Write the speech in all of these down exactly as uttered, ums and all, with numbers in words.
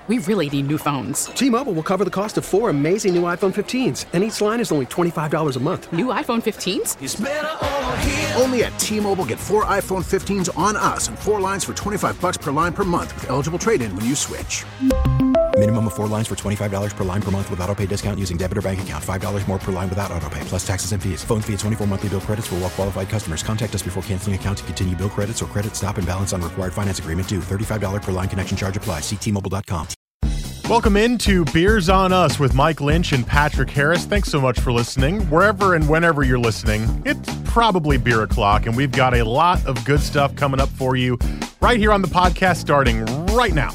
We really need new phones. T-Mobile will cover the cost of four amazing new iPhone fifteens, and each line is only twenty-five dollars a month. New iPhone fifteens? It's better over here. Only at T-Mobile, get four iPhone fifteens on us and four lines for twenty-five dollars per line per month with eligible trade-in when you switch. Minimum of four lines for twenty-five dollars per line per month with autopay discount using debit or bank account. five dollars more per line without autopay, plus taxes and fees. Phone fee at twenty-four monthly bill credits for well-qualified customers. Contact us before canceling account to continue bill credits or credit stop and balance on required finance agreement due. thirty-five dollars per line connection charge applies. See T Mobile dot com. Welcome into Beers on Us with Mike Lynch and Patrick Harris. Thanks so much for listening. Wherever and whenever you're listening, it's probably beer o'clock, and we've got a lot of good stuff coming up for you right here on the podcast starting right now.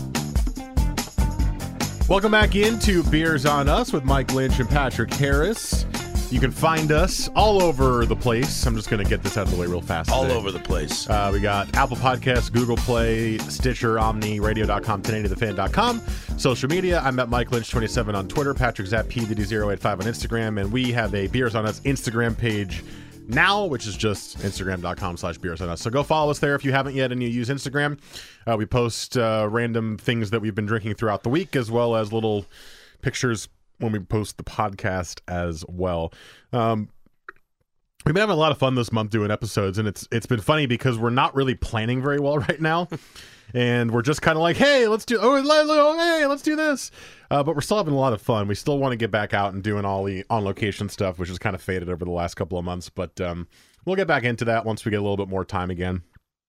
Welcome back into Beers on Us with Mike Lynch and Patrick Harris. You can find us all over the place. I'm just going to get this out of the way real fast All today. over the place. Uh, we got Apple Podcasts, Google Play, Stitcher, Omni, radio dot com, ten eighty the fan dot com. Social media, I'm at Mike Lynch twenty-seven on Twitter, Patrick's at P D D zero eight five on Instagram, and we have a Beers on Us Instagram page now, which is just instagram dot com slash beers on us. So go follow us there if you haven't yet and you use Instagram. Uh, we post uh, random things that we've been drinking throughout the week, as well as little pictures when we post the podcast as well. Um, we've been having a lot of fun this month doing episodes, and it's it's been funny because we're not really planning very well right now. And we're just kind of like, hey, let's do oh, oh hey, let's do this. Uh, but we're still having a lot of fun. We still want to get back out and doing all the on-location stuff, which has kind of faded over the last couple of months. But um, we'll get back into that once we get a little bit more time again.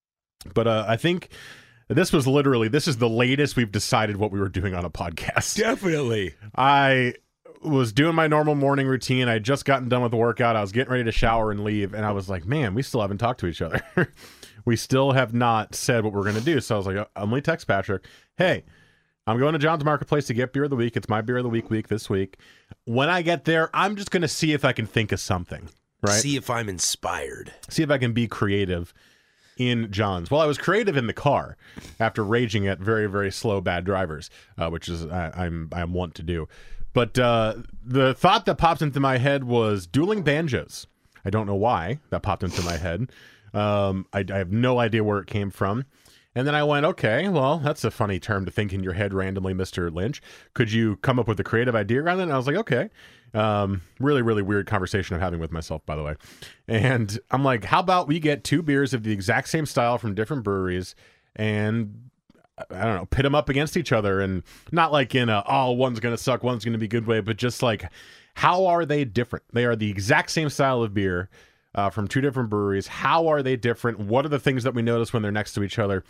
But uh, I think this was literally, this is the latest we've decided what we were doing on a podcast. Definitely. I was doing my normal morning routine. I had just gotten done with the workout. I was getting ready to shower and leave. And I was like, man, we still haven't talked to each other. We still have not said what we're going to do. So I was like, I'm going to text Patrick. Hey, I'm going to John's Marketplace to get beer of the week. It's my beer of the week week this week. When I get there, I'm just going to see if I can think of something, right? See if I'm inspired. See if I can be creative in John's. Well, I was creative in the car after raging at very, very slow, bad drivers, uh, which is I, I'm I'm wont to do. But uh, the thought that popped into my head was dueling banjos. I don't know why that popped into my head. Um, I, I have no idea where it came from. And then I went, okay, well, that's a funny term to think in your head randomly, Mister Lynch. Could you come up with a creative idea around it? And I was like, okay. Um, really, really weird conversation I'm having with myself, by the way. And I'm like, how about we get two beers of the exact same style from different breweries and, I don't know, pit them up against each other, and not like in a, oh, one's going to suck, one's going to be good way, but just like, how are they different? They are the exact same style of beer uh, from two different breweries. How are they different? What are the things that we notice when they're next to each other?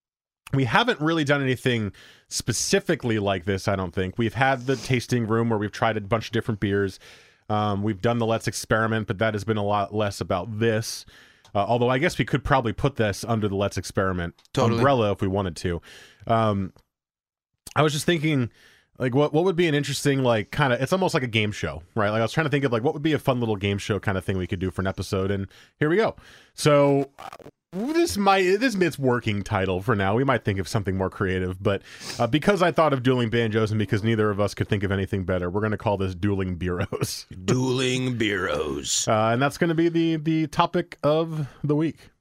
We haven't really done anything specifically like this, I don't think. We've had the tasting room where we've tried a bunch of different beers. Um, we've done the Let's Experiment, but that has been a lot less about this. Uh, although I guess we could probably put this under the Let's Experiment Totally. umbrella if we wanted to. Um, I was just thinking, like, what what would be an interesting, like, kind of, it's almost like a game show, right? Like, I was trying to think of, like, what would be a fun little game show kind of thing we could do for an episode, and here we go. So this might, this is its working title for now. We might think of something more creative, but uh, because I thought of dueling banjos and because neither of us could think of anything better, we're going to call this dueling bureaus. Dueling bureaus. Uh, and that's going to be the the topic of the week.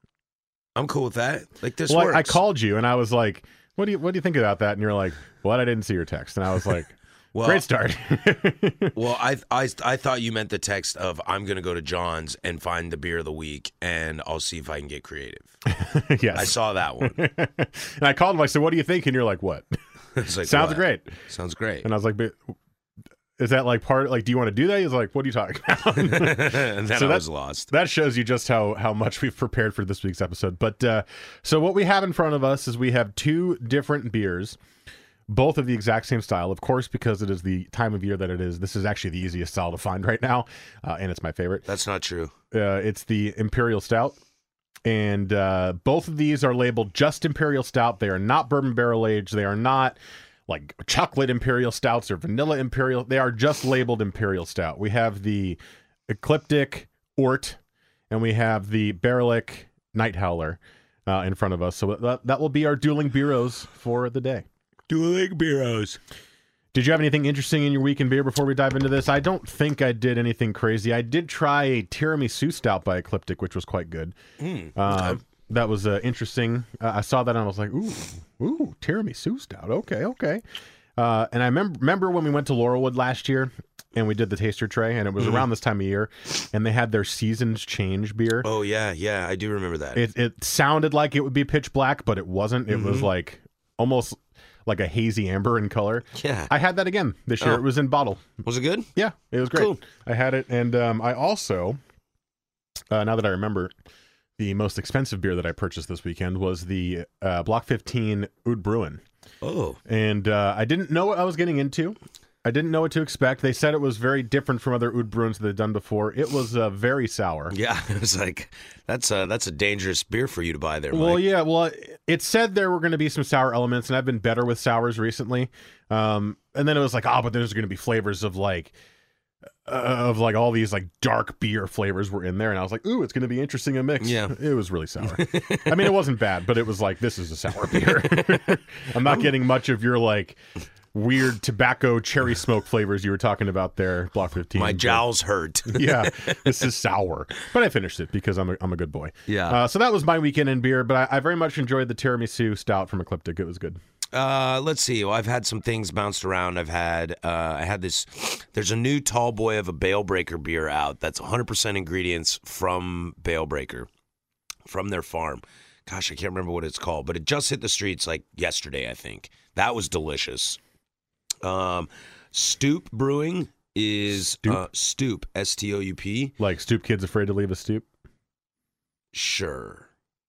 I'm cool with that. Like, this well, works. I, I called you and I was like, what do you what do you think about that? And you're like, what? I didn't see your text. And I was like, well, great start. well, I, I I thought you meant the text of I'm going to go to John's and find the beer of the week, and I'll see if I can get creative. Yes. I saw that one. And I called him. I said, what do you think? And you're like, what? It's like, Sounds what? great. Sounds great. And I was like, but is that like part, like, do you want to do that? He's like, what are you talking about? And then So I that- was lost. That shows you just how how much we've prepared for this week's episode. But uh, so what we have in front of us is we have two different beers, both of the exact same style, of course, because it is the time of year that it is. This is actually the easiest style to find right now, uh, and it's my favorite. That's not true. Uh, it's the Imperial Stout, and uh, both of these are labeled just Imperial Stout. They are not bourbon barrel aged. They are not like chocolate Imperial Stouts or vanilla Imperial. They are just labeled Imperial Stout. We have the Ecliptic Ort, and we have the Barrelic Night Howler uh, in front of us. So that, that will be our dueling bureaus for the day. Dueling bureaus. Did you have anything interesting in your week in beer before we dive into this? I don't think I did anything crazy. I did try a tiramisu stout by Ecliptic, which was quite good. Mm, uh, okay. that was uh, interesting. Uh, I saw that and I was like, ooh, ooh, tiramisu stout. Okay, okay. Uh, and I remember remember when we went to Laurelwood last year and we did the taster tray, and it was mm-hmm. around this time of year, and they had their Seasons Change beer. Oh yeah, yeah, I do remember that. It it sounded like it would be pitch black, but it wasn't. It mm-hmm. was like almost like a hazy amber in color. Yeah. I had that again this year. Oh. It was in bottle. Was it good? Yeah, it was great. Cool. I had it, and um, I also, uh, now that I remember, the most expensive beer that I purchased this weekend was the uh, Block fifteen Oud Bruin. Oh. And uh, I didn't know what I was getting into. I didn't know what to expect. They said it was very different from other Oud Bruins that they'd done before. It was uh, very sour. Yeah, it was like, that's a, that's a dangerous beer for you to buy there, Mike. Well, yeah, well, it said there were going to be some sour elements, and I've been better with sours recently. Um, and then it was like, oh, but there's going to be flavors of like, uh, of like all these like dark beer flavors were in there. And I was like, ooh, it's going to be interesting to mix. Yeah. It was really sour. I mean, it wasn't bad, but it was like, this is a sour beer. I'm not getting much of your like weird tobacco cherry smoke flavors you were talking about there, Block fifteen. My jowls hurt. Yeah, this is sour. But I finished it because I'm a, I'm a good boy. Yeah. Uh, so that was my weekend in beer, but I, I very much enjoyed the tiramisu stout from Ecliptic. It was good. Uh, let's see. Well, I've had some things bounced around. I've had, uh, I had this, there's a new tall boy of a Bale Breaker beer out that's one hundred percent ingredients from Bale Breaker, from their farm. Gosh, I can't remember what it's called, but it just hit the streets like yesterday, I think. That was delicious. Um, Stoop Brewing is Stoop? Uh, Stoop, S T O U P. Like Stoop Kids Afraid to Leave a Stoop? Sure.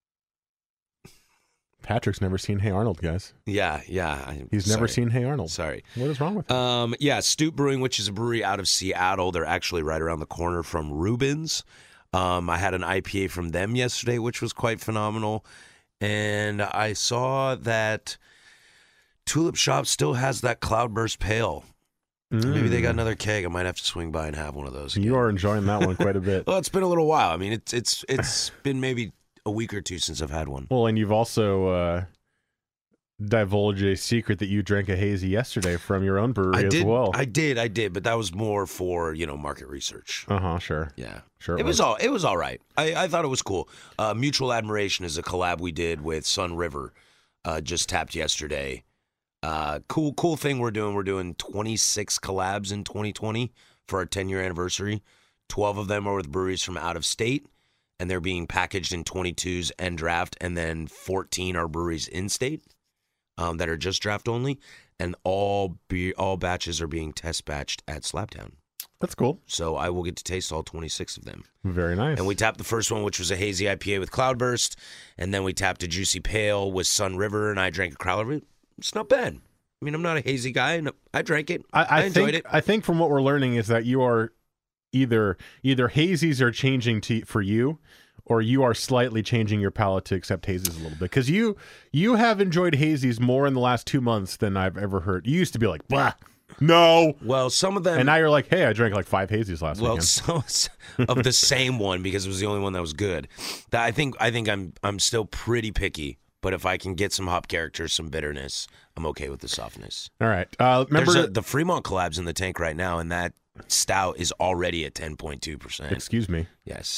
Patrick's never seen Hey Arnold, guys. Yeah, yeah. I, He's sorry. never seen Hey Arnold. Sorry. What is wrong with him? Um, yeah, Stoop Brewing, which is a brewery out of Seattle. They're actually right around the corner from Rubens. Um, I had an I P A from them yesterday, which was quite phenomenal. And I saw that Tulip Shop still has that Cloudburst Pale. Mm. Maybe they got another keg. I might have to swing by and have one of those again. You are enjoying that one quite a bit. Well, it's been a little while. I mean, it's it's it's been maybe a week or two since I've had one. Well, and you've also uh, divulged a secret that you drank a hazy yesterday from your own brewery I as did, well. I did, I did, but that was more for, you know, market research. Uh huh. Sure. Yeah. Sure. It, it was. was all. It was all right. I, I thought it was cool. Uh, Mutual Admiration is a collab we did with Sun River. Uh, just tapped yesterday. Uh, cool, cool thing we're doing. We're doing twenty-six collabs in twenty twenty for our ten year anniversary. twelve of them are with breweries from out of state, and they're being packaged in twenty-twos and draft, and then fourteen are breweries in state um, that are just draft only, and all be all batches are being test batched at Slabtown. That's cool. So I will get to taste all twenty-six of them. Very nice. And we tapped the first one, which was a hazy I P A with Cloudburst, and then we tapped a Juicy Pale with Sun River, and I drank a Cloudburst. It's not bad. I mean, I'm not a hazy guy, and I drank it. I, I, I enjoyed think, it. I think from what we're learning is that you are either either hazies are changing to, for you, or you are slightly changing your palate to accept hazies a little bit. Because you you have enjoyed hazies more in the last two months than I've ever heard. You used to be like, blah, no. Well, some of them... And now you're like, hey, I drank like five hazies last well, weekend. Well, so, of the same one, because it was the only one that was good. That I think I think I'm I'm still pretty picky. But if I can get some hop character, some bitterness, I'm okay with the softness. All right. Uh, remember There's a, the Fremont collab's in the tank right now, and that stout is already at ten point two percent. Excuse me. Yes.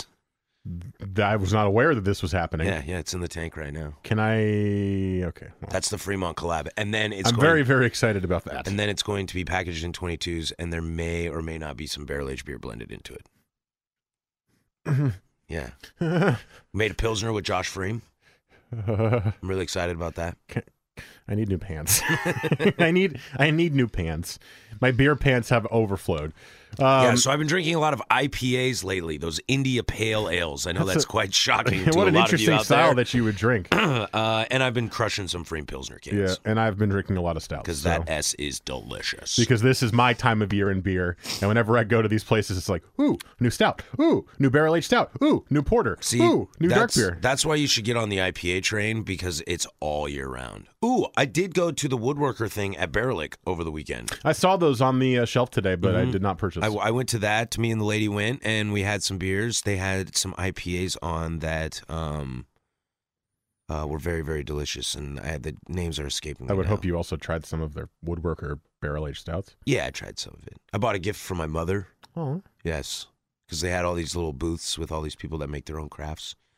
I was not aware that this was happening. Yeah, yeah, it's in the tank right now. Can I? Okay. Well, that's the Fremont collab, and then it's. I'm going, very, very excited about that. And then it's going to be packaged in twenty-twos, and there may or may not be some barrel aged beer blended into it. Yeah. Made a Pilsner with Josh Freem. I'm really excited about that. I need new pants. I need I need new pants. My beer pants have overflowed. Um, yeah, so I've been drinking a lot of I P As lately. Those India Pale Ales. I know that's, that's a, quite shocking to what a an lot of you interesting out style there. that you would drink. uh, and I've been crushing some Freem Pilsner cans. Yeah, and I've been drinking a lot of stouts because so. that S is delicious. Because this is my time of year in beer, and whenever I go to these places, it's like, ooh, new stout, ooh, new barrel aged stout, ooh, new porter, See, ooh, new dark that's, beer. That's why you should get on the I P A train because it's all year round. Ooh, I did go to the Woodworker thing at Barrelick over the weekend. I saw those on the uh, shelf today, but mm-hmm. I did not purchase. I, I went to that. Me and the lady went, and we had some beers. They had some I P As on that um, uh, were very, very delicious, and I had the names are escaping me I would now. hope you also tried some of their Woodworker barrel-aged stouts. Yeah, I tried some of it. I bought a gift for my mother. Oh. Yes, because they had all these little booths with all these people that make their own crafts.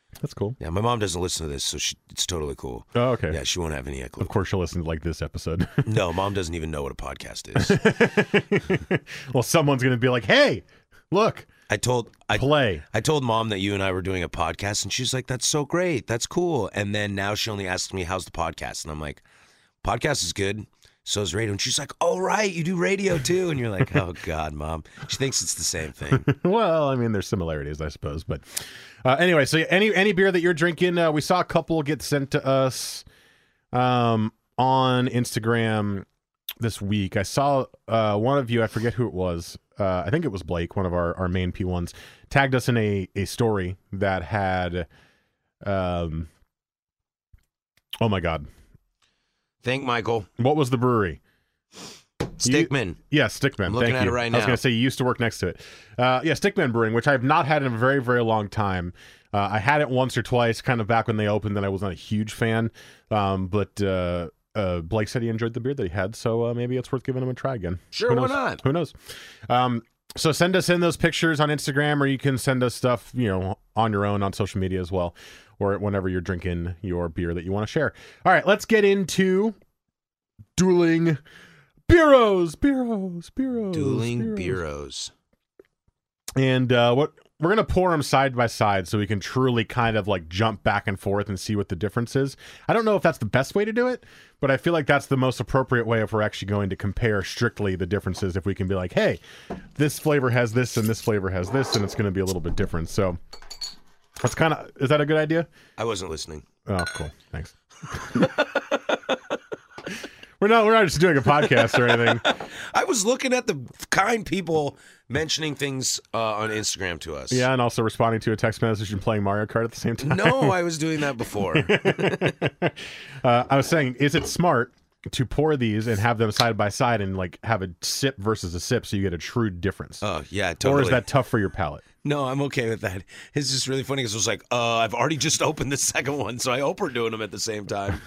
That's cool. Yeah, my mom doesn't listen to this, so she, it's totally cool. Oh, okay. Yeah, she won't have any clue. Of course, she'll listen to like this episode. No, mom doesn't even know what a podcast is. Well, someone's going to be like, "Hey, look." I told I Play. I told mom that you and I were doing a podcast, and she's like, "That's so great. That's cool." And then now she only asks me, "How's the podcast?" And I'm like, "Podcast is good. So is radio." And she's like, "Oh, right, you do radio too." And you're like, "Oh God, mom." She thinks it's the same thing. Well, I mean, there's similarities, I suppose. But uh, anyway, so any any beer that you're drinking, uh, we saw a couple get sent to us um, on Instagram this week. I saw uh, one of you, I forget who it was. Uh, I think it was Blake, one of our, our main P ones, tagged us in a, a story that had, um, oh my God. Thank Michael. What was the brewery? Stickman. You, yeah, Stickman. I'm looking Thank at you. it right I was now. going to say you used to work next to it. Uh, yeah, Stickman Brewing, which I have not had in a very, very long time. Uh, I had it once or twice, kind of back when they opened, and I was not a huge fan. Um, but uh, uh, Blake said he enjoyed the beer that he had, so uh, maybe it's worth giving him a try again. Sure, Who why knows? not? Who knows? Um, so send us in those pictures on Instagram, or you can send us stuff, you know, on your own on social media as well, or whenever you're drinking your beer that you want to share. All right, let's get into dueling Bureaus, Bureaus, Bureaus. Dueling Bureaus. Bureaus. And uh, what we're going to pour them side by side so we can truly kind of like jump back and forth and see what the difference is. I don't know if that's the best way to do it, but I feel like that's the most appropriate way if we're actually going to compare strictly the differences. If we can be like, hey, this flavor has this and this flavor has this, and it's going to be a little bit different. So that's kind of, is that a good idea? I wasn't listening. Oh, cool. Thanks. We're not we're not just doing a podcast or anything. I was looking at the kind people mentioning things uh, on Instagram to us. Yeah, and also responding to a text message and playing Mario Kart at the same time. No, I was doing that before. uh, I was saying, is it smart to pour these and have them side by side and like have a sip versus a sip so you get a true difference? Oh, yeah, totally. Or is that tough for your palate? No, I'm okay with that. It's just really funny because I was like, uh, I've already just opened the second one, so I hope we're doing them at the same time.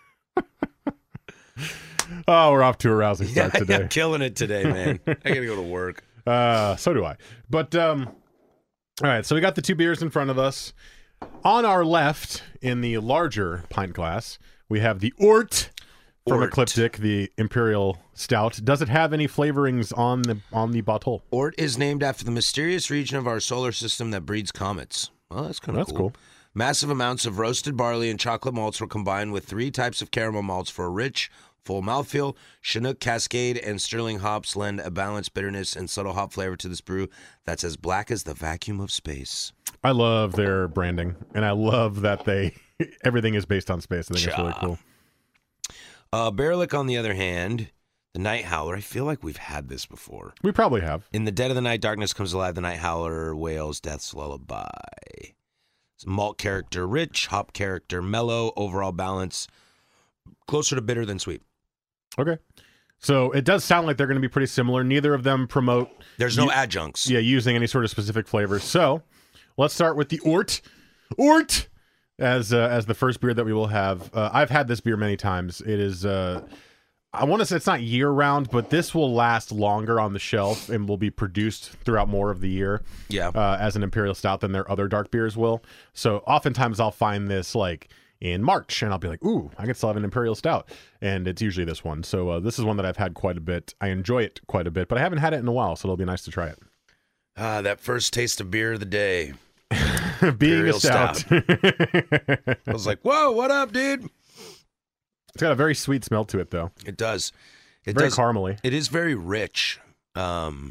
Oh, we're off to a rousing Yeah, start today. I'm killing it today, man. I got to go to work. Uh, so do I. But, um, all right, so we got the two beers in front of us. On our left, in the larger pint glass, we have the Ort from Ort. Ecliptic, the Imperial Stout. Does it have any flavorings on the on the bottle? Ort is named after the mysterious region of our solar system that breeds comets. Well, that's kind of That's cool. cool. Massive amounts of roasted barley and chocolate malts were combined with three types of caramel malts for a rich, full mouthfeel. Chinook, Cascade, and Sterling hops lend a balanced bitterness and subtle hop flavor to this brew that's as black as the vacuum of space. I love their branding, and I love that they everything is based on space. I think it's really Cha. cool. Uh, Baerlic, on the other hand, the Night Howler. I feel like we've had this before. We probably have. In the dead of the night, darkness comes alive. The Night Howler wails death's lullaby. It's malt character rich, hop character mellow, overall balance closer to bitter than sweet. Okay. So it does sound like they're going to be pretty similar. Neither of them promote There's no you- adjuncts. yeah, using any sort of specific flavors. So let's start with the Ort. Ort as uh, as the first beer that we will have. Uh, I've had this beer many times. It is, uh, I want to say it's not year round, but this will last longer on the shelf and will be produced throughout more of the year. Yeah. Uh, as an Imperial Stout than their other dark beers will. So oftentimes I'll find this like in March and I'll be like, ooh, I could still have an Imperial Stout. And it's usually this one. So uh, this is one that I've had quite a bit. I enjoy it quite a bit, but I haven't had it in a while, so it'll be nice to try it. Ah, that first taste of beer of the day. Being Imperial a stout. I was like, whoa, what up, dude? It's got a very sweet smell to it, though. It does. It Very does. caramely. It is very rich. Um,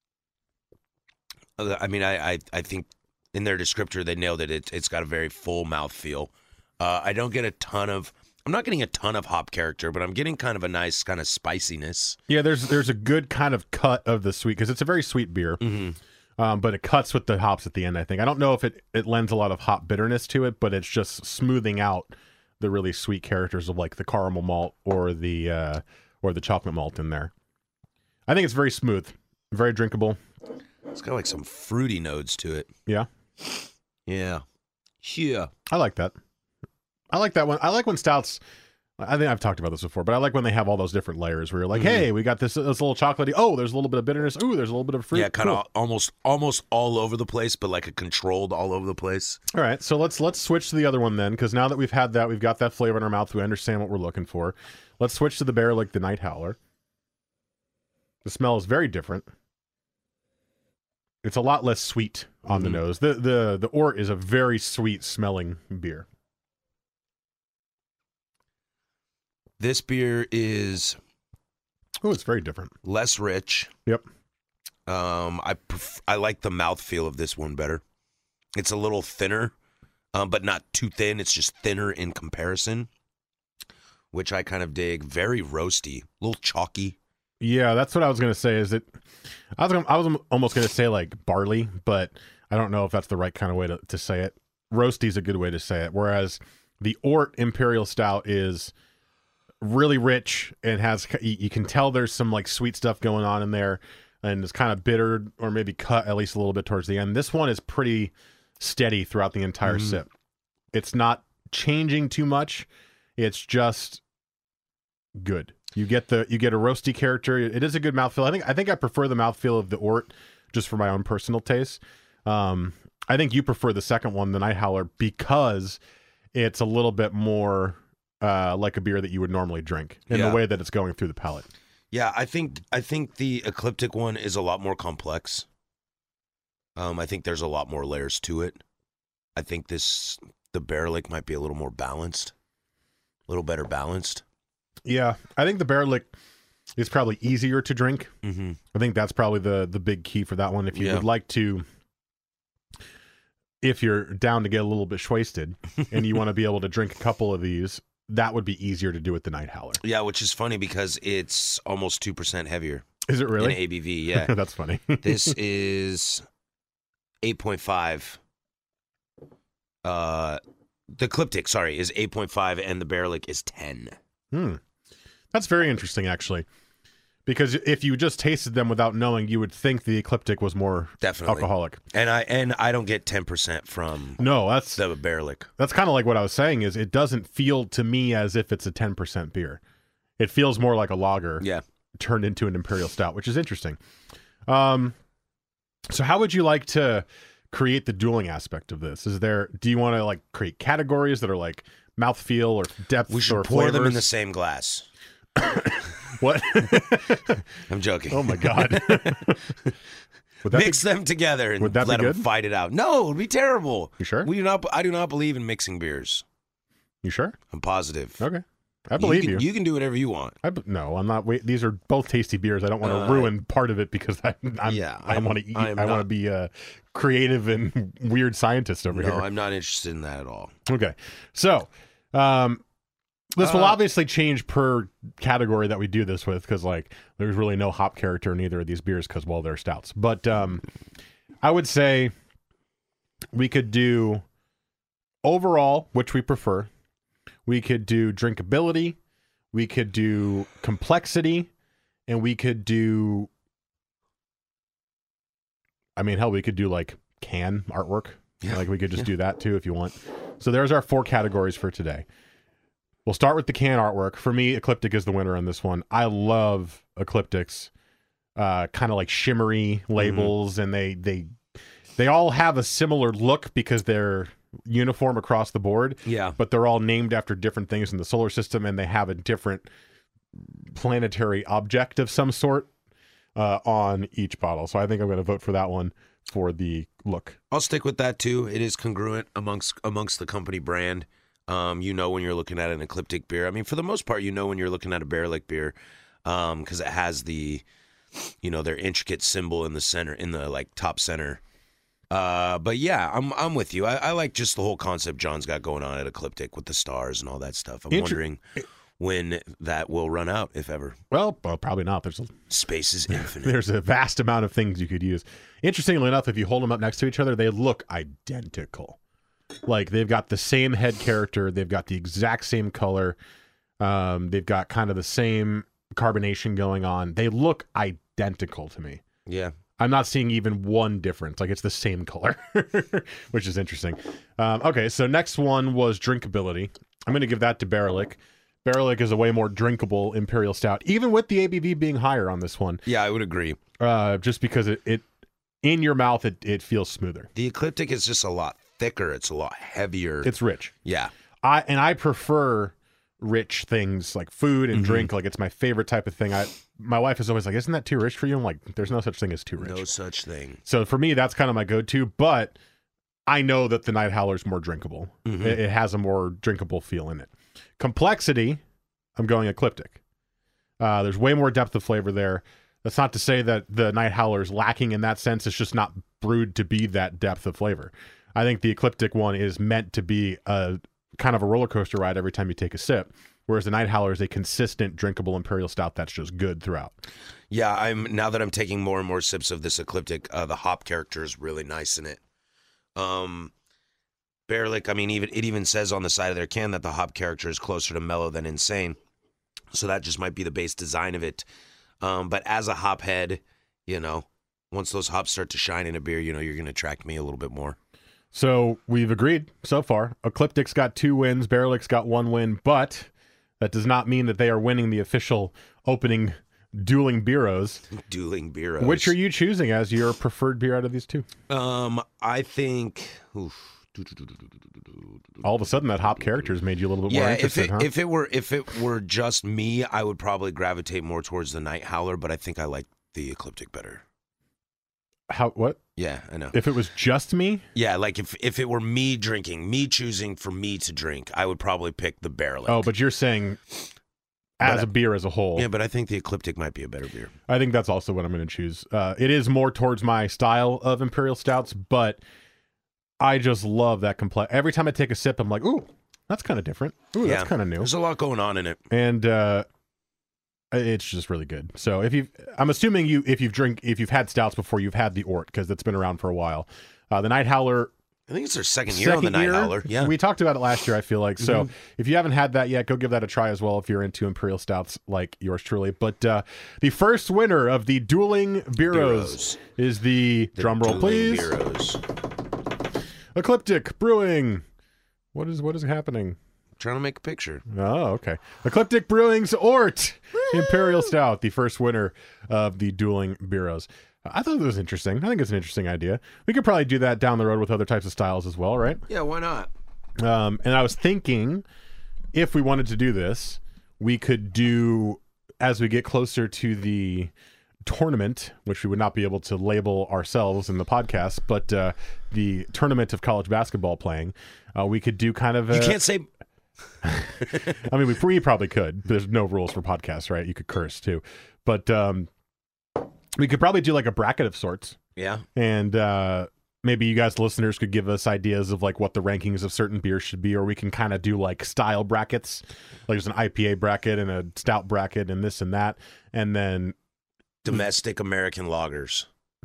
I mean, I, I, I think in their descriptor they nailed it. it it's got a very full mouth feel. Uh, I don't get a ton of. I'm not getting a ton of hop character, but I'm getting kind of a nice kind of spiciness. Yeah, there's there's a good kind of cut of the sweet, because it's a very sweet beer. Mm-hmm. Um, but it cuts with the hops at the end, I think. I don't know if it, it lends a lot of hop bitterness to it, but it's just smoothing out the really sweet characters of like the caramel malt or the uh, or the chocolate malt in there. I think it's very smooth, very drinkable. It's got like some fruity notes to it. Yeah, Yeah. Yeah. I like that. I like that one. I like when stouts I think I've talked about this before, but I like when they have all those different layers where you're like, Mm-hmm. hey, we got this, this little chocolatey. Oh, there's a little bit of bitterness. Ooh, there's a little bit of fruit. Yeah, kind of Cool. almost almost all over the place, but like a controlled all over the place. All right, so let's let's switch to the other one then, because now that we've had that, we've got that flavor in our mouth. We understand what we're looking for. Let's switch to the Bear Lick, the Night Howler. The smell is very different. It's a lot less sweet on Mm-hmm. the nose. The the the Ort is a very sweet smelling beer. This beer is Oh, it's very different. less rich. Yep. Um, I pref- I like the mouthfeel of this one better. It's a little thinner, um, but not too thin. It's just thinner in comparison, which I kind of dig. Very roasty, a little chalky. Yeah, that's what I was gonna say. Is it? I was gonna, I was almost gonna say like barley, but I don't know if that's the right kind of way to, to say it. Roasty is a good way to say it. Whereas the Ort Imperial Stout is really rich and has you, you can tell there's some like sweet stuff going on in there, and it's kind of bitter or maybe cut at least a little bit towards the end. This one is pretty steady throughout the entire Mm-hmm. sip. It's not changing too much. It's just good. You get the you get a roasty character. It is a good mouthfeel. I think I think I prefer the mouthfeel of the Ort just for my own personal taste. Um, I think you prefer the second one, the Night Howler, because it's a little bit more uh, like a beer that you would normally drink in Yeah. the way that it's going through the palate. Yeah, I think I think the Ecliptic one is a lot more complex. Um, I think there's a lot more layers to it. I think this the Bear Lick might be a little more balanced, a little better balanced. Yeah, I think the Bear Lick is probably easier to drink. Mm-hmm. I think that's probably the the big key for that one. If you Yeah. would like to, if you're down to get a little bit wasted and you want to be able to drink a couple of these, that would be easier to do with the Night Howler. Yeah, which is funny because it's almost two percent heavier Is it really? in A B V. Yeah, That's funny. this is eight point five. Uh, the Ecliptic, sorry, is eight point five, and the Bear Lick is ten. Hmm. That's very interesting, actually. Because if you just tasted them without knowing, you would think the Ecliptic was more Definitely. alcoholic. And I and I don't get ten percent from No, that's the Bear Lick. that's kind of like what I was saying. Is it doesn't feel to me as if it's a ten percent beer. It feels more like a lager Yeah. turned into an imperial stout, which is interesting. Um, so how would you like to create the dueling aspect of this? Is there? Do you want to like create categories that are like mouthfeel or depth? We should or pour them in the flavors? same glass. What? I'm joking. Oh my god! Would that Mix be, them together and would that be let them good? fight it out. No, it would be terrible. You sure? We do not. I do not believe in mixing beers. you sure? I'm positive. Okay, I believe you. you. Can, you can do whatever you want. I b- no, I'm not. Wait, these are both tasty beers. I don't want to Uh, ruin part of it because I, I'm, Yeah, I I'm- want to eat. I'm I want to not- be a creative and weird scientist over No, here. I'm not interested in that at all. Okay, so um, this will Uh, obviously change per category that we do this with because like there's really no hop character in either of these beers because well they're stouts. But um, I would say we could do overall, which we prefer. We could do drinkability, we could do complexity, and we could do. I mean, hell, we could do like can artwork. Yeah. Like we could just do that too if you want. So there's our four categories for today. We'll start with the can artwork. For me, Ecliptic is the winner on this one. I love Ecliptics, uh, kind of like shimmery labels, Mm-hmm. and they they they all have a similar look because they're uniform across the board. Yeah. But they're all named after different things in the solar system, and they have a different planetary object of some sort uh, on each bottle. So I think I'm going to vote for that one for the look. I'll stick with that too. It is congruent amongst amongst the company brand. Um, you know when you're looking at an Ecliptic beer. I mean, for the most part, you know when you're looking at a Bear Lick beer, um, because it has the, you know, their intricate symbol in the center, in the like top center. Uh, but yeah, I'm I'm with you. I, I like just the whole concept John's got going on at Ecliptic with the stars and all that stuff. I'm Inter- wondering when that will run out, if ever. Well, well probably not. There's a, Space is infinite. there's a vast amount of things you could use. Interestingly enough, if you hold them up next to each other, they look identical. Like they've got the same head character, they've got the exact same color, um, they've got kind of the same carbonation going on. They look identical to me. Yeah. I'm not seeing even one difference. Like it's the same color, which is interesting. Um, okay, so next one was drinkability. I'm going to give that to Bear Lick Barrel is a way more drinkable Imperial Stout, even with the A B V being higher on this one. Yeah, I would agree. Uh, just because it, it in your mouth, it, it feels smoother. The Ecliptic is just a lot thicker. It's a lot heavier. It's rich. Yeah. I and I prefer rich things like food and Mm-hmm. drink. Like it's my favorite type of thing. I my wife is always like, "Isn't that too rich for you?" I'm like, "There's no such thing as too rich." No such thing. So for me, that's kind of my go-to. But I know that the Night Howler is more drinkable. Mm-hmm. It, it has a more drinkable feel in it. Complexity, I'm going Ecliptic. Uh, there's way more depth of flavor there. That's not to say that the Night Howler is lacking in that sense. It's just not brewed to be that depth of flavor. I think the Ecliptic one is meant to be a kind of a roller coaster ride every time you take a sip, whereas the Night Howler is a consistent drinkable Imperial Stout that's just good throughout. Yeah, I'm now that I'm taking more and more sips of this Ecliptic, uh, the hop character is really nice in it. Um, Barrel, I mean, even it even says on the side of their can that the hop character is closer to mellow than insane. So that just might be the base design of it. Um, but as a hop head, you know, once those hops start to shine in a beer, you know, you're going to attract me a little bit more. So we've agreed so far. Ecliptic's got two wins, Barelic's got one win, but that does not mean that they are winning the official opening Dueling Beeros. Dueling Beeros. Which are you choosing as your preferred beer out of these two? Um, I think. Oof. All of a sudden, that hop character's made you a little bit more Yeah, if interested, it huh? if it were if it were just me, I would probably gravitate more towards the Night Howler, but I think I like the Ecliptic better. How? What? Yeah, I know. If it was just me? Yeah, like if if it were me drinking, me choosing for me to drink, I would probably pick the Barrel. Oh, but you're saying as But I- a beer as a whole. Yeah, but I think the Ecliptic might be a better beer. I think that's also what I'm going to choose. Uh, it is more towards my style of Imperial Stouts, but I just love that complex. Every time I take a sip, I'm like, ooh, that's kind of different. Ooh, Yeah. that's kind of new. There's a lot going on in it. And uh, it's just really good. So if you, I'm assuming you, if you've drink, if you've had stouts before, you've had the Ort because that's been around for a while. Uh, the Night Howler. I think it's their second year on the Night year, Howler. Yeah. We talked about it last year, I feel like. So Mhm. if you haven't had that yet, go give that a try as well if you're into Imperial Stouts like yours truly. But uh, the first winner of the Dueling Beeros Beeros. is the, The drum roll, Dueling please. Beeros. Ecliptic Brewing. What is what is happening? Trying to make a picture. Oh, okay. Ecliptic Brewing's Ort Imperial Stout, the first winner of the Dueling Beeros. I thought it was interesting. I think it's an interesting idea. We could probably do that down the road with other types of styles as well, right? Yeah, why not? Um, and I was thinking, if we wanted to do this, we could do, as we get closer to the tournament, which we would not be able to label ourselves in the podcast, but uh, the tournament of college basketball playing, uh, we could do kind of a... You can't say... I mean, we, we probably could. There's no rules for podcasts, right? You could curse, too. But um, we could probably do like a bracket of sorts. Yeah. And uh, maybe you guys, listeners, could give us ideas of like what the rankings of certain beers should be, or we can kind of do like style brackets. Like there's an I P A bracket and a stout bracket and this and that. And then... Domestic American lagers.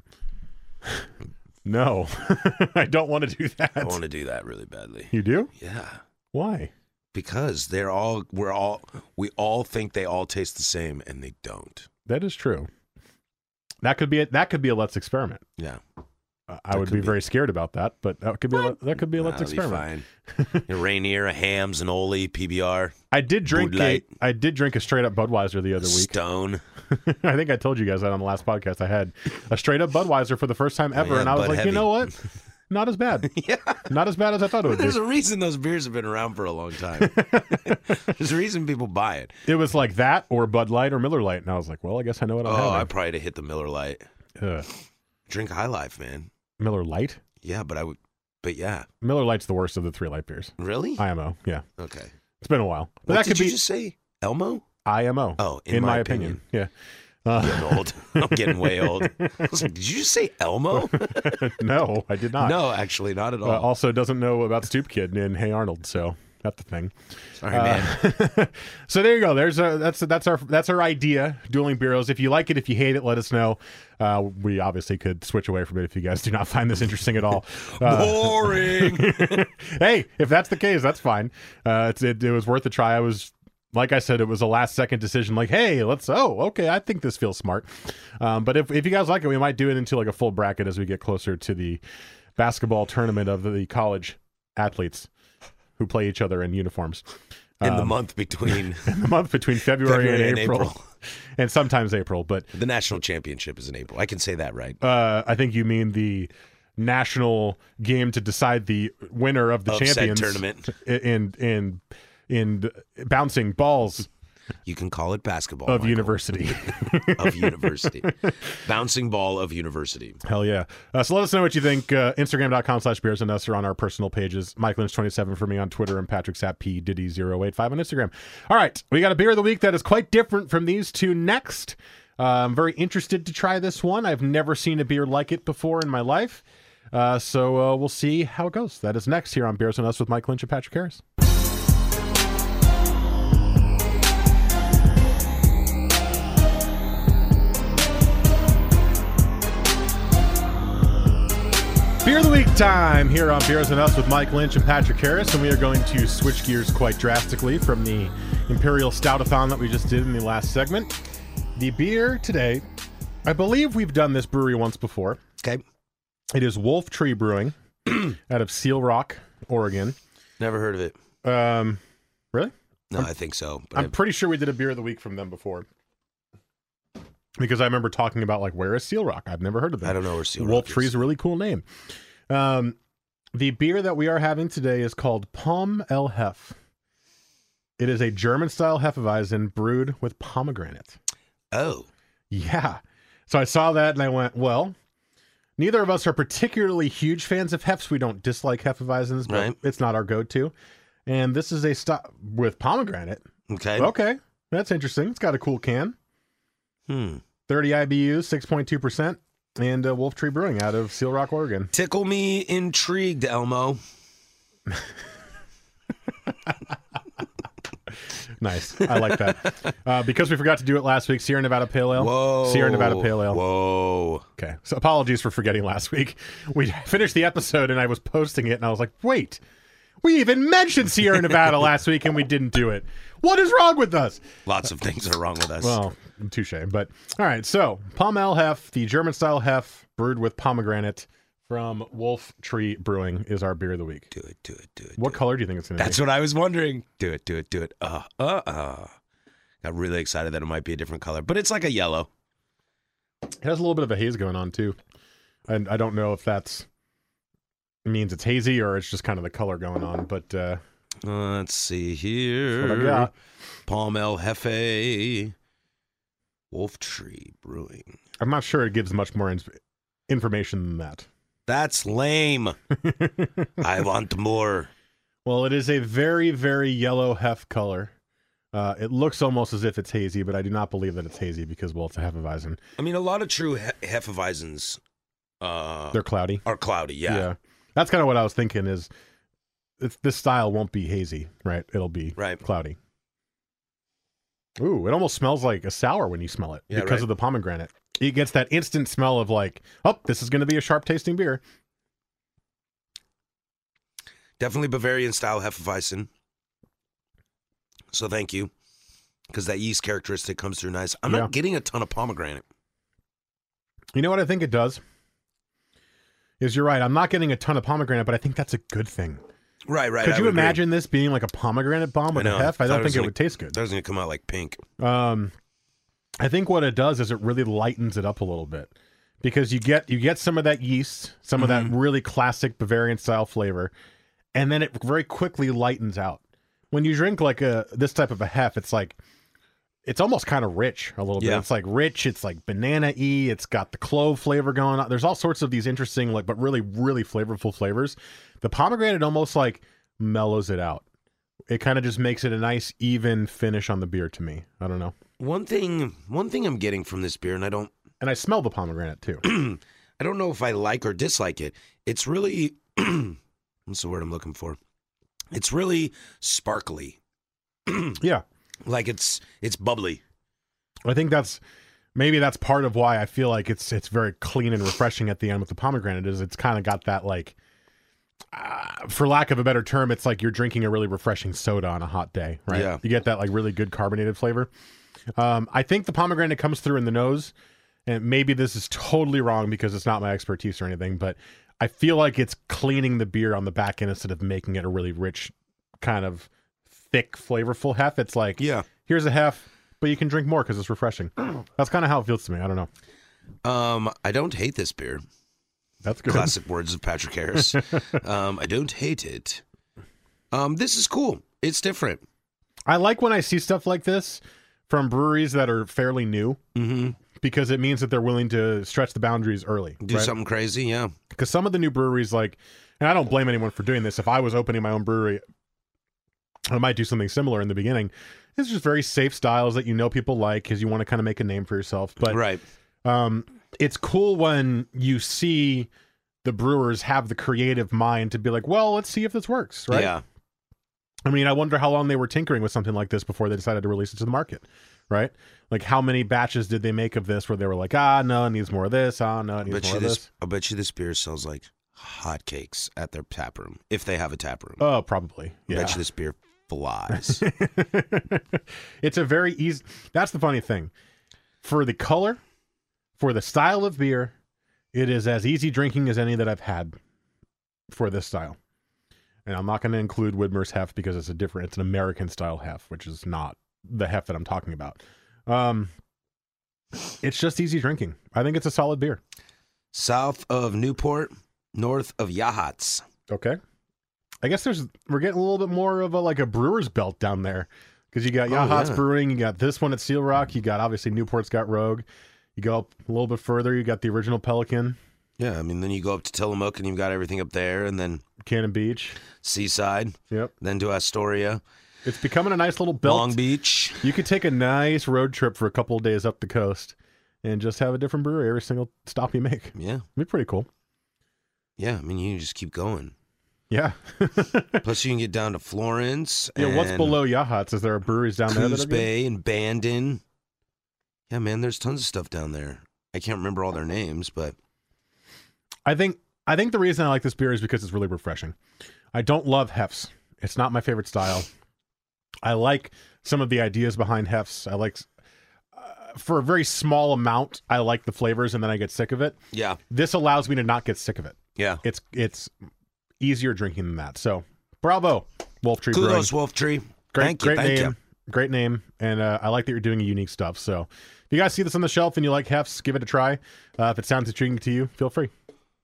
No, I don't want to do that. I want to do that really badly. You do? Yeah. Why? Because they're all, we're all, we all think they all taste the same, and they don't. That is true. That could be a, that could be a let's experiment. Yeah. Uh, I That would could be, be. very scared about that, but that could be a, let- that could be a let's That'll be experiment. fine. A Rainier, a Hams, an Oli, P B R, I did drink Bud a, Light. I did drink a straight up Budweiser the other week. Stone. I think I told you guys that on the last podcast. I had a straight up Budweiser for the first time ever, Oh, yeah, and I was Bud like, Heavy. you know what? Not as bad. Yeah. Not as bad as I thought it would There's be. a reason those beers have been around for a long time. There's a reason people buy it. It was like that or Bud Light or Miller Light, and I was like, well, I guess I know what I'm Oh, I having. probably hit the Miller Lite. Ugh. Drink High Life, man. Miller Light? Yeah, but I would. But yeah, Miller Light's the worst of the three light beers. really? I M O, yeah. Okay. It's been a while. But What that did could you be just say? Elmo? I M O. Oh, in, in, my, my, opinion. opinion. Yeah. I'm getting old. I'm getting way old. I was like, did you just say Elmo? No, I did not. no, actually, not at all. Uh, also doesn't know about Stoop Kid and Hey Arnold, so that's the thing. Sorry, man. Uh, so there you go. There's a that's that's our that's our idea. Dueling Beeros. If you like it, if you hate it, let us know. Uh, we obviously could switch away from it if you guys do not find this interesting at all. Uh, Boring. hey, if that's the case, that's fine. Uh, it's, it, it was worth a try. I was. Like I said, it was a last second decision. Like, hey, let's. Oh, okay. I think this feels smart. Um, but if if you guys like it, we might do it into like a full bracket as we get closer to the basketball tournament of the college athletes who play each other in uniforms. In the Um, month between in the month between February, February and, and April, April. and sometimes April. But the national championship is in April. I can say that right. uh, I think you mean the national game to decide the winner of the Of said champions tournament. in in in bouncing balls You can call it basketball. of Michael. university. of university. Bouncing ball of university. Hell yeah. Uh, so let us know what you think. Uh, Instagram.com slash Beers and Us or on our personal pages. Mike Lynch twenty-seven for me on Twitter and Patrick Sapp P Diddy zero eight five on Instagram. All right. We got a beer of the week that is quite different from these two next. Uh, I'm very interested to try this one. I've never seen a beer like it before in my life. Uh, so uh, we'll see how it goes. That is next here on Beers and Us with Mike Lynch and Patrick Harris. Beer of the Week time here on Beers and Us with Mike Lynch and Patrick Harris, and we are going to switch gears quite drastically from the Imperial Stoutathon that we just did in the last segment. The beer today, I believe we've done this brewery once before. Okay. It is Wolf Tree Brewing out of Seal Rock, Oregon. Never heard of it. Um, really? No, I think so. But I'm I- pretty sure we did a beer of the week from them before. Because I remember talking about, like, where is Seal Rock? I've never heard of them. I don't know where Seal Wolf Rock Tree is. is a really cool name. Um, the beer that we are having today is called Palm El Hef. It is a German-style Hefeweizen brewed with pomegranate. Oh. Yeah. So I saw that and I went, well, neither of us are particularly huge fans of Hefs. We don't dislike Hefeweizens, but Right. it's not our go-to. And this is a style with pomegranate. Okay. Okay. That's interesting. It's got a cool can. Hmm. thirty I B Us, six point two percent, and uh, Wolf Tree Brewing out of Seal Rock, Oregon. Tickle me intrigued, Elmo. Nice. I like that. Uh, because we forgot to do it last week, Sierra Nevada Pale Ale. Whoa. Sierra Nevada Pale Ale. Whoa. Okay. So apologies for forgetting last week. We finished the episode and I was posting it and I was like, wait, we even mentioned Sierra Nevada last week and we didn't do it. What is wrong with us? Lots of things are wrong with us. Well, touche. But all right. So Palm El Hef, the German style Hef brewed with pomegranate from Wolf Tree Brewing is our beer of the week. do it, do it, do it. What do color do you think it's going it. to be? That's what I was wondering. Do it, do it, do it. Uh, uh, uh. Got really excited that it might be a different color, but it's like a yellow. It has a little bit of a haze going on too. And I don't know if that's means it's hazy or it's just kind of the color going on, but uh Uh, let's see what I here. got. Palm El Jefe. Wolf Tree Brewing. I'm not sure it gives much more in- information than that. That's lame. I want more. Well, it is a very, very yellow hef color. Uh, it looks almost as if it's hazy, but I do not believe that it's hazy because, well, it's a Hefeweizen. I mean, a lot of true he- Hefeweizens uh, They're cloudy. are cloudy, yeah. That's kind of what I was thinking is it's, this style won't be hazy, right? It'll be Right. cloudy. Ooh, it almost smells like a sour when you smell it Yeah, because right. of the pomegranate. It gets that instant smell of like, oh, this is going to be a sharp tasting beer. Definitely Bavarian style Hefeweizen. So thank you. Because that yeast characteristic comes through nice. I'm Yeah. not getting a ton of pomegranate. You know what I think it does? Is you're right. I'm not getting a ton of pomegranate, but I think that's a good thing. Right, right. Could I you would agree. imagine this being like a pomegranate bomb with I a know. hef? I Thought don't it was think it gonna- would taste good. That was going to come out like pink. Um, I think what it does is it really lightens it up a little bit because you get you get some of that yeast, some of that really classic Bavarian style flavor, and then it very quickly lightens out. When you drink like a this type of a hef, it's like it's almost kind of rich a little bit. Yeah. It's like rich. It's like banana-y. It's got the clove flavor going on. There's all sorts of these interesting, like, but really, really flavorful flavors. The pomegranate almost like mellows it out. It kind of just makes it a nice, even finish on the beer to me. I don't know. One thing, one thing I'm getting from this beer, and I don't, And I smell the pomegranate too. I don't know if I like or dislike it. It's really, what's the word I'm looking for? It's really sparkly. Yeah. Like it's it's bubbly. I think that's maybe that's part of why I feel like it's it's very clean and refreshing at the end with the pomegranate is it's kind of got that like uh, for lack of a better term, it's like you're drinking a really refreshing soda on a hot day, right? Yeah. You get that like really good carbonated flavor. Um, I think the pomegranate comes through in the nose, and maybe this is totally wrong because it's not my expertise or anything, but I feel like it's cleaning the beer on the back end instead of making it a really rich kind of thick, flavorful hef. It's like, Yeah. here's a hef, but you can drink more because it's refreshing. That's kind of how it feels to me. I don't know. Um, I don't hate this beer. That's good. Classic words of Patrick Harris. um, I don't hate it. Um, this is cool. It's different. I like when I see stuff like this from breweries that are fairly new Mm-hmm. because it means that they're willing to stretch the boundaries early. Do right? something crazy, yeah. Because some of the new breweries, like, and I don't blame anyone for doing this. If I was opening my own brewery, I might do something similar in the beginning. It's just very safe styles that you know people like because you want to kind of make a name for yourself. But Right. um, it's cool when you see the brewers have the creative mind to be like, well, let's see if this works, right? Yeah. I mean, I wonder how long they were tinkering with something like this before they decided to release it to the market, right? Like, how many batches did they make of this where they were like, ah, no, it needs more of this. Ah, no, it I needs bet more you of this. this. I bet you this beer sells like hotcakes at their tap room if they have a tap room. Oh, probably. I Yeah. bet you this beer flies. It's a very easy. That's the funny thing. For the color, for the style of beer, it is as easy drinking as any that I've had for this style. And I'm not going to include Widmer's hef because it's a different, it's an American style hef, which is not the hef that I'm talking about. Um, it's just easy drinking. I think it's a solid beer. South of Newport, north of Yahats. Okay. I guess there's, we're getting a little bit more of a, like a brewer's belt down there because you got Oh, Yahats yeah. Brewing, you got this one at Seal Rock, you got obviously Newport's got Rogue. You go up a little bit further, you got the original Pelican, Yeah, I mean, then you go up to Tillamook and you've got everything up there, and then Cannon Beach. Seaside, Yep. then to Astoria, It's becoming a nice little belt. Long Beach. You could take a nice road trip for a couple of days up the coast and just have a different brewery every single stop you make. Yeah, It'd be pretty cool. yeah. I mean, you can just keep going. Yeah. Plus, you can get down to Florence. Yeah, what's and below Yahats? Is there breweries down there that Coos are good? Bay and Bandon. Yeah, man, there's tons of stuff down there. I can't remember all their names, but I think I think the reason I like this beer is because it's really refreshing. I don't love hefs. It's not my favorite style. I like some of the ideas behind hefs. I like, uh, for a very small amount, I like the flavors, and then I get sick of it. yeah, This allows me to not get sick of it. yeah. It's it's easier drinking than that. So, bravo, Wolf Tree Brewing. Kudos, Wolf Tree. Great, thank you, great thank name. you. Great name, and uh, I like that you're doing unique stuff. So, if you guys see this on the shelf and you like hefs, give it a try. Uh, if it sounds intriguing to you, feel free.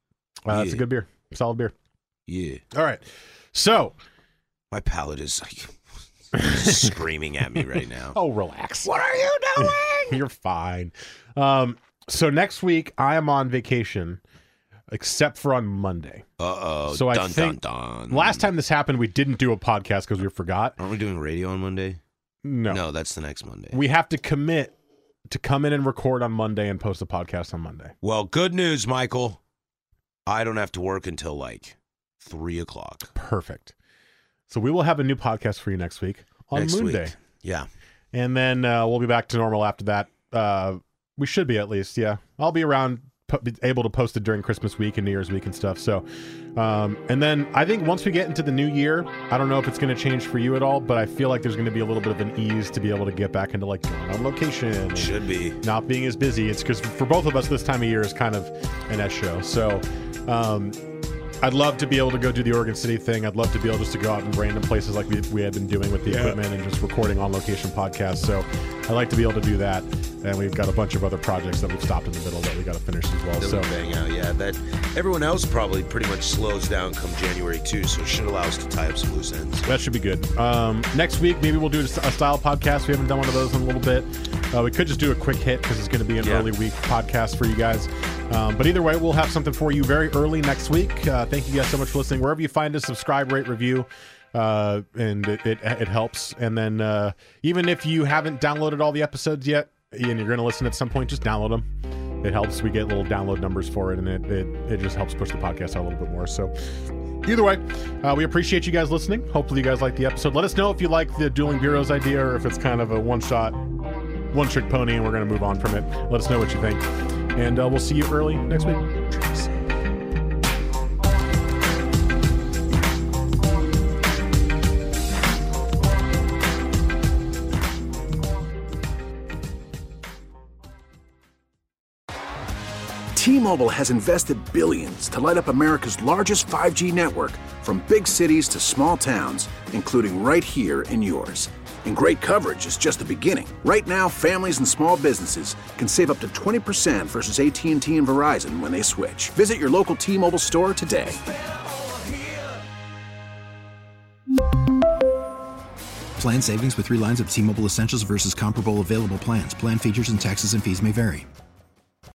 Uh, It's a Yeah. good beer, solid beer. Yeah, All right, so my palate is like screaming at me right now. oh, relax. What are you doing? You're fine. Um, so next week I am on vacation, except for on Monday. Uh oh. So I dun, think dun, dun. Last time this happened, we didn't do a podcast because we forgot. Aren't we doing radio on Monday? No, No, that's the next Monday. we have to commit to come in and record on Monday and post a podcast on Monday. Well, good news, Michael. I don't have to work until like three o'clock Perfect. So we will have a new podcast for you next week on next Moon week. Day. Yeah. And then uh, we'll be back to normal after that. Uh, we should be, at least, yeah. I'll be around, po- be able to post it during Christmas week and New Year's week and stuff. So, um, and then I think once we get into the new year, I don't know if it's going to change for you at all, but I feel like there's going to be a little bit of an ease to be able to get back into like going on location, and Should be. not being as busy. It's because for both of us, this time of year is kind of an S show. So, um, I'd love to be able to go do the Oregon City thing. I'd love to be able just to go out in random places like we, we had been doing with the Yeah. equipment and just recording on location podcasts. So I'd like to be able to do that. And we've got a bunch of other projects that we've stopped in the middle that we got to finish as well. That So would bang out, yeah. That everyone else probably pretty much slows down come January too, so it should allow us to tie up some loose ends. that should be good. Um, next week, maybe we'll do a style podcast. We haven't done one of those in a little bit. Uh, we could just do a quick hit because it's going to be an Yeah. early week podcast for you guys. Um, but either way, we'll have something for you very early next week. Uh, thank you guys so much for listening. Wherever you find us, subscribe, rate, review, uh, and it, it, it helps. And then uh, even if you haven't downloaded all the episodes yet and you're going to listen at some point, just download them. It helps. We get little download numbers for it, and it, it, it just helps push the podcast out a little bit more. So either way, uh, we appreciate you guys listening. Hopefully you guys like the episode. Let us know if you like the Dueling Bureaus idea or if it's kind of a one-shot, one-trick pony and we're going to move on from it. Let us know what you think. And uh, we'll see you early next week. T-Mobile has invested billions to light up America's largest five G network, from big cities to small towns, including right here in yours. And great coverage is just the beginning. Right now, families and small businesses can save up to twenty percent versus A T and T and Verizon when they switch. Visit your local T-Mobile store today. Plan savings with three lines of T-Mobile Essentials versus comparable available plans. Plan features and taxes and fees may vary.